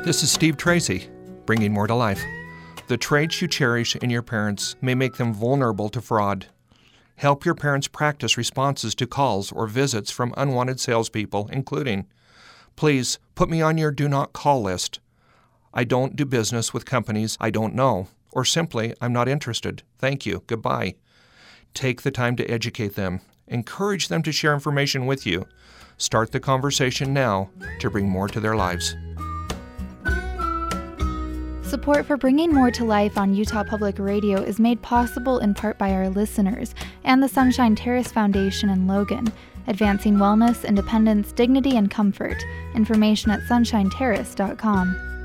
This is Steve Tracy, bringing more to life. The traits you cherish in your parents may make them vulnerable to fraud. Help your parents practice responses to calls or visits from unwanted salespeople, including, "Please put me on your do not call list. I don't do business with companies I don't know," or simply, "I'm not interested. Thank you. Goodbye." Take the time to educate them. Encourage them to share information with you. Start the conversation now to bring more to their lives. Support for Bringing More to Life on Utah Public Radio is made possible in part by our listeners and the Sunshine Terrace Foundation in Logan, advancing wellness, independence, dignity, and comfort. Information at sunshineterrace.com.